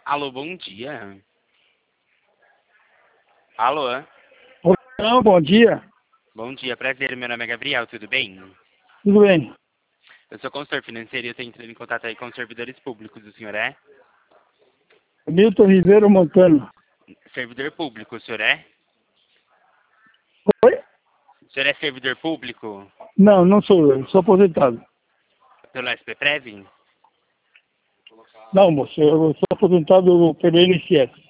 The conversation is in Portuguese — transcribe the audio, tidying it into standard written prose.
Alô, bom dia. Alô? Não, bom dia. Bom dia, prazer. Meu nome é Gabriel, tudo bem? Tudo bem? Eu sou consultor financeiro e eu estou entrando em contato aí com os servidores públicos. O senhor é? Milton Ribeiro Montano. Servidor público, o senhor é? Oi? O senhor é servidor público Não, não sou eu. Sou aposentado. pelo SPPrev? Não, moço. Eu sou aposentado pelo INSS.